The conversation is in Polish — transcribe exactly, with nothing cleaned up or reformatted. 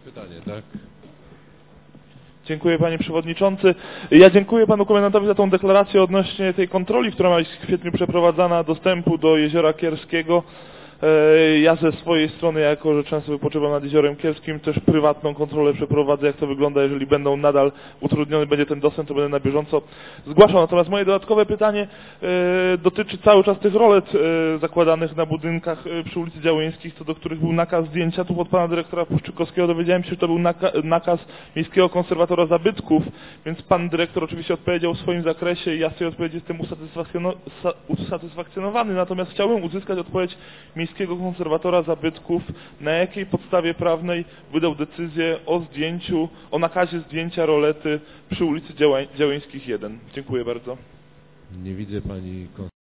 Pytanie, tak? Dziękuję Panie Przewodniczący. Ja dziękuję Panu Komendantowi za tą deklarację odnośnie tej kontroli, która ma być w kwietniu przeprowadzana, dostępu do Jeziora Kierskiego. Ja ze swojej strony, jako że często wypoczywam nad Jeziorem Kierskim, też prywatną kontrolę przeprowadzę, jak to wygląda, jeżeli będą nadal utrudniony będzie ten dostęp, to będę na bieżąco zgłaszał. Natomiast moje dodatkowe pytanie e, dotyczy cały czas tych rolet e, zakładanych na budynkach e, przy ulicy Działyńskich, co do których był nakaz zdjęcia. Tu od Pana Dyrektora Puszczykowskiego dowiedziałem się, że to był naka nakaz Miejskiego Konserwatora Zabytków, więc Pan Dyrektor oczywiście odpowiedział w swoim zakresie i ja z tej odpowiedzi jestem usatysfakcjono usatysfakcjonowany. Natomiast chciałbym uzyskać odpowiedź Miejskiego Konserwatora Zabytków, na jakiej podstawie prawnej wydał decyzję o zdjęciu, o nakazie zdjęcia rolety przy ulicy Działań Działyńskich jeden. Dziękuję bardzo. Nie widzę Pani